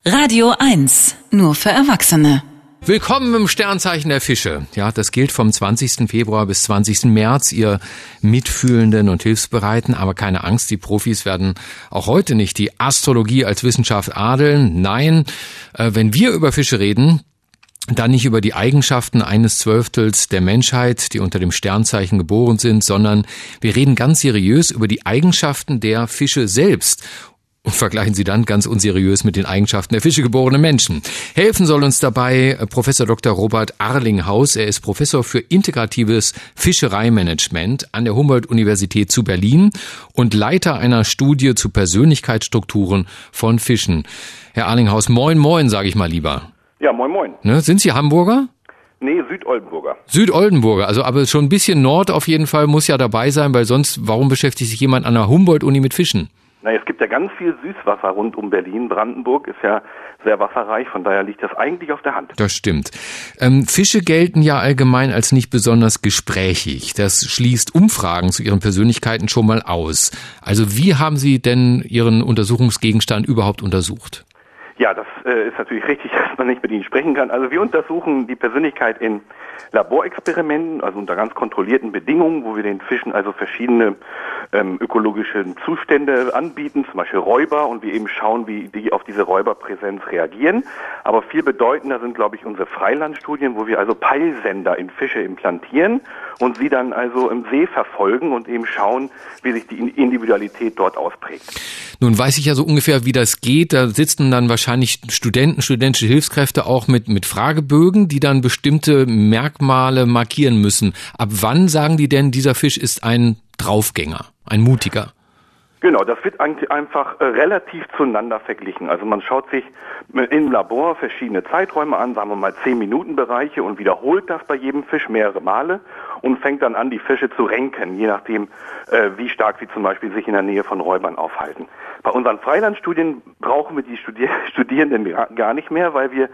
Radio 1, nur für Erwachsene. Willkommen im Sternzeichen der Fische. Ja, das gilt vom 20. Februar bis 20. März. Ihr Mitfühlenden und Hilfsbereiten, aber keine Angst, die Profis werden auch heute nicht die Astrologie als Wissenschaft adeln. Nein, wenn wir über Fische reden, dann nicht über die Eigenschaften eines Zwölftels der Menschheit, die unter dem Sternzeichen geboren sind, sondern wir reden ganz seriös über die Eigenschaften der Fische selbst. Und vergleichen sie dann ganz unseriös mit den Eigenschaften der Fische geborenen Menschen. Helfen soll uns dabei Professor Dr. Robert Arlinghaus. Er ist Professor für integratives Fischereimanagement an der Humboldt-Universität zu Berlin und Leiter einer Studie zu Persönlichkeitsstrukturen von Fischen. Herr Arlinghaus, moin moin, sage ich mal lieber. Ja, moin moin. Ne, sind Sie Hamburger? Nee, Südoldenburger. Südoldenburger, also aber schon ein bisschen Nord auf jeden Fall muss ja dabei sein, weil sonst, warum beschäftigt sich jemand an der Humboldt-Uni mit Fischen? Na, es gibt ja ganz viel Süßwasser rund um Berlin. Brandenburg ist ja sehr wasserreich, von daher liegt das eigentlich auf der Hand. Das stimmt. Fische gelten ja allgemein als nicht besonders gesprächig. Das schließt Umfragen zu ihren Persönlichkeiten schon mal aus. Also wie haben Sie denn Ihren Untersuchungsgegenstand überhaupt untersucht? Ja, das ist natürlich richtig, dass man nicht mit ihnen sprechen kann. Also wir untersuchen die Persönlichkeit in Laborexperimenten, also unter ganz kontrollierten Bedingungen, wo wir den Fischen also verschiedene ökologische Zustände anbieten, zum Beispiel Räuber, und wir eben schauen, wie die auf diese Räuberpräsenz reagieren. Aber viel bedeutender sind, glaube ich, unsere Freilandstudien, wo wir also Peilsender in Fische implantieren und sie dann also im See verfolgen und eben schauen, wie sich die Individualität dort ausprägt. Nun weiß ich ja so ungefähr, wie das geht. Da sitzen dann wahrscheinlich Studenten, studentische Hilfskräfte auch mit Fragebögen, die dann bestimmte Merkmale markieren müssen. Ab wann sagen die denn, dieser Fisch ist ein Draufgänger, ein Mutiger? Genau, das wird einfach relativ zueinander verglichen. Also man schaut sich im Labor verschiedene Zeiträume an, sagen wir mal 10-Minuten-Bereiche, und wiederholt das bei jedem Fisch mehrere Male und fängt dann an, die Fische zu renken, je nachdem, wie stark sie zum Beispiel sich in der Nähe von Räubern aufhalten. Bei unseren Freilandstudien brauchen wir die Studierenden gar nicht mehr, weil wir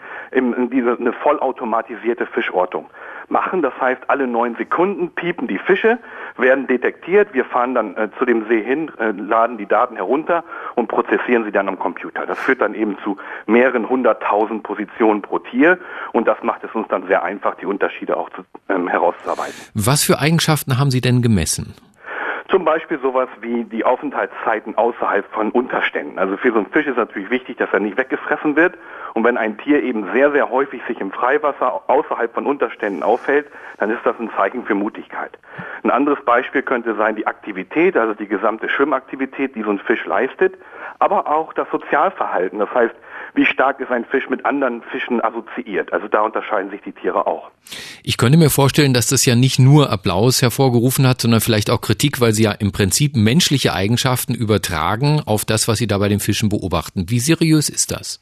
eine vollautomatisierte Fischortung machen. Das heißt, alle 9 Sekunden piepen die Fische, werden detektiert. Wir fahren dann zu dem See hin, laden die Daten herunter und prozessieren sie dann am Computer. Das führt dann eben zu mehreren 100.000 Positionen pro Tier, und das macht es uns dann sehr einfach, die Unterschiede auch herauszuarbeiten. Was für Eigenschaften haben Sie denn gemessen? Zum Beispiel sowas wie die Aufenthaltszeiten außerhalb von Unterständen. Also für so einen Fisch ist natürlich wichtig, dass er nicht weggefressen wird. Und wenn ein Tier eben sehr, sehr häufig sich im Freiwasser außerhalb von Unterständen aufhält, dann ist das ein Zeichen für Mutigkeit. Ein anderes Beispiel könnte sein die Aktivität, also die gesamte Schwimmaktivität, die so ein Fisch leistet, aber auch das Sozialverhalten. Das heißt, wie stark ist ein Fisch mit anderen Fischen assoziiert? Also da unterscheiden sich die Tiere auch. Ich könnte mir vorstellen, dass das ja nicht nur Applaus hervorgerufen hat, sondern vielleicht auch Kritik, weil Sie ja im Prinzip menschliche Eigenschaften übertragen auf das, was Sie da bei den Fischen beobachten. Wie seriös ist das?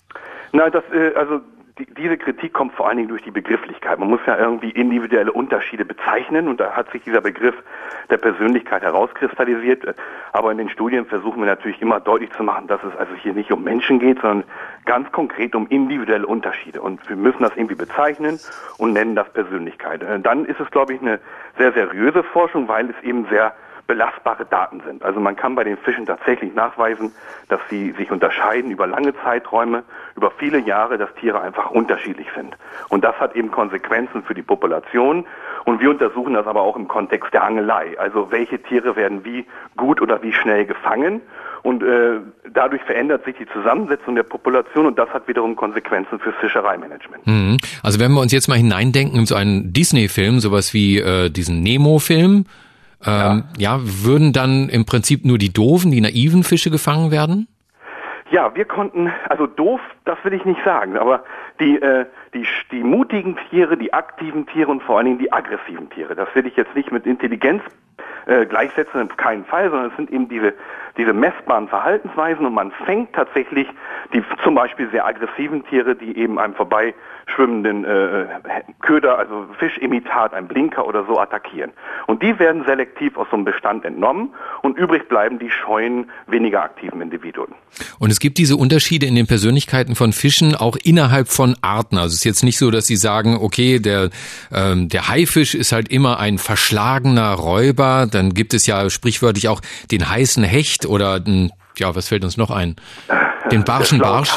Diese Kritik kommt vor allen Dingen durch die Begrifflichkeit. Man muss ja irgendwie individuelle Unterschiede bezeichnen, und da hat sich dieser Begriff der Persönlichkeit herauskristallisiert. Aber in den Studien versuchen wir natürlich immer deutlich zu machen, dass es also hier nicht um Menschen geht, sondern ganz konkret um individuelle Unterschiede. Und wir müssen das irgendwie bezeichnen und nennen das Persönlichkeit. Dann ist es, glaube ich, eine sehr seriöse Forschung, weil es eben sehr belastbare Daten sind. Also man kann bei den Fischen tatsächlich nachweisen, dass sie sich unterscheiden über lange Zeiträume, über viele Jahre, dass Tiere einfach unterschiedlich sind. Und das hat eben Konsequenzen für die Population. Und wir untersuchen das aber auch im Kontext der Angelei. Also welche Tiere werden wie gut oder wie schnell gefangen. Und dadurch verändert sich die Zusammensetzung der Population, und das hat wiederum Konsequenzen fürs Fischereimanagement. Also wenn wir uns jetzt mal hineindenken in so einen Disney-Film, sowas wie diesen Nemo-Film, würden dann im Prinzip nur die doofen, die naiven Fische gefangen werden? Ja, wir konnten, also doof, das will ich nicht sagen, aber die mutigen Tiere, die aktiven Tiere und vor allen Dingen die aggressiven Tiere, das will ich jetzt nicht mit Intelligenz gleichsetzen, auf keinen Fall, sondern es sind eben diese messbaren Verhaltensweisen, und man fängt tatsächlich die zum Beispiel sehr aggressiven Tiere, die eben einem vorbeischwimmenden Köder, also Fischimitat, ein Blinker oder so attackieren. Und die werden selektiv aus so einem Bestand entnommen, und übrig bleiben die scheuen, weniger aktiven Individuen. Und es gibt diese Unterschiede in den Persönlichkeiten von Fischen auch innerhalb von Arten. Also es ist jetzt nicht so, dass Sie sagen, okay, der Haifisch ist halt immer ein verschlagener Räuber. Dann gibt es ja sprichwörtlich auch den heißen Hecht oder was fällt uns noch ein? Den barschen Barsch.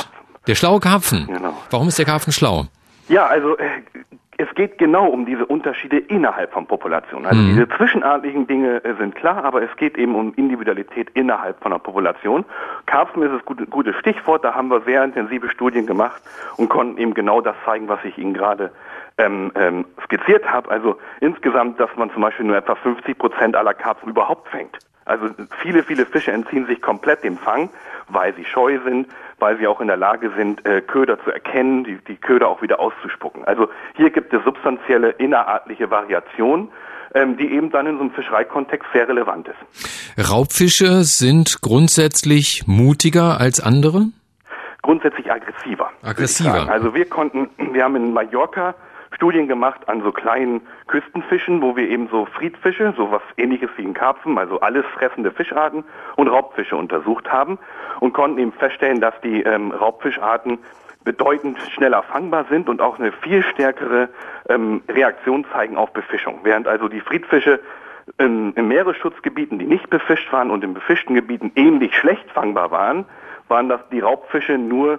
Der schlaue Karpfen. Genau. Warum ist der Karpfen schlau? Ja, also es geht genau um diese Unterschiede innerhalb von Populationen. Also diese zwischenartlichen Dinge sind klar, aber es geht eben um Individualität innerhalb von einer Population. Karpfen ist das gute Stichwort, da haben wir sehr intensive Studien gemacht und konnten eben genau das zeigen, was ich Ihnen gerade skizziert habe. Also insgesamt, dass man zum Beispiel nur etwa 50% aller Karpfen überhaupt fängt. Also viele Fische entziehen sich komplett dem Fang, weil sie scheu sind, weil sie auch in der Lage sind, Köder zu erkennen, die Köder auch wieder auszuspucken. Also hier gibt es substanzielle innerartliche Variationen, die eben dann in so einem Fischereikontext sehr relevant ist. Raubfische sind grundsätzlich mutiger als andere? Grundsätzlich aggressiver. Aggressiver. Also wir haben in Mallorca Studien gemacht an so kleinen Küstenfischen, wo wir eben so Friedfische, so was ähnliches wie ein Karpfen, also alles fressende Fischarten und Raubfische untersucht haben und konnten eben feststellen, dass die Raubfischarten bedeutend schneller fangbar sind und auch eine viel stärkere Reaktion zeigen auf Befischung. Während also die Friedfische in Meeresschutzgebieten, die nicht befischt waren und in befischten Gebieten ähnlich schlecht fangbar waren das die Raubfische nur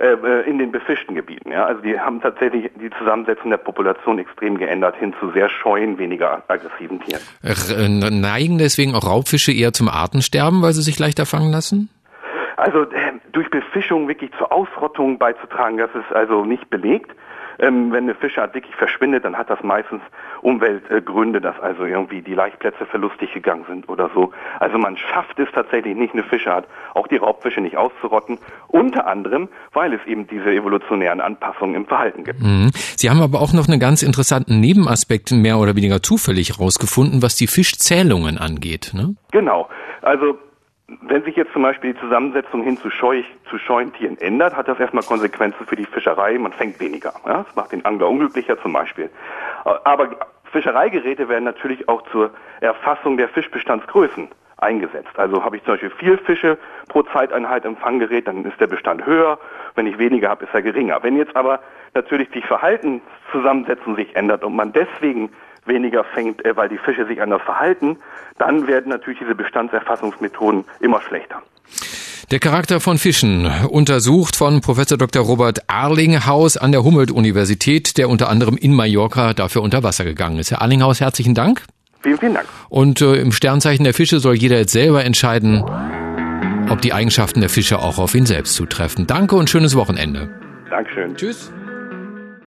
in den befischten Gebieten. Ja? Also die haben tatsächlich die Zusammensetzung der Population extrem geändert hin zu sehr scheuen, weniger aggressiven Tieren. Neigen deswegen auch Raubfische eher zum Artensterben, weil sie sich leichter fangen lassen? Also durch Befischung wirklich zur Ausrottung beizutragen, das ist also nicht belegt. Wenn eine Fischart wirklich verschwindet, dann hat das meistens Umweltgründe, dass also irgendwie die Laichplätze verlustig gegangen sind oder so. Also man schafft es tatsächlich nicht, eine Fischart, auch die Raubfische nicht auszurotten, unter anderem, weil es eben diese evolutionären Anpassungen im Verhalten gibt. Sie haben aber auch noch einen ganz interessanten Nebenaspekt mehr oder weniger zufällig herausgefunden, was die Fischzählungen angeht, ne? Genau, also wenn sich jetzt zum Beispiel die Zusammensetzung hin zu scheuen Tieren ändert, hat das erstmal Konsequenzen für die Fischerei. Man fängt weniger. Ja? Das macht den Angler unglücklicher zum Beispiel. Aber Fischereigeräte werden natürlich auch zur Erfassung der Fischbestandsgrößen eingesetzt. Also habe ich zum Beispiel 4 Fische pro Zeiteinheit im Fanggerät, dann ist der Bestand höher. Wenn ich weniger habe, ist er geringer. Wenn jetzt aber natürlich die Verhaltenszusammensetzung sich ändert und man deswegen weniger fängt, weil die Fische sich anders verhalten, dann werden natürlich diese Bestandserfassungsmethoden immer schlechter. Der Charakter von Fischen, untersucht von Professor Dr. Robert Arlinghaus an der Humboldt-Universität, der unter anderem in Mallorca dafür unter Wasser gegangen ist. Herr Arlinghaus, herzlichen Dank. Vielen, vielen Dank. Und im Sternzeichen der Fische soll jeder jetzt selber entscheiden, ob die Eigenschaften der Fische auch auf ihn selbst zutreffen. Danke und schönes Wochenende. Dankeschön. Tschüss.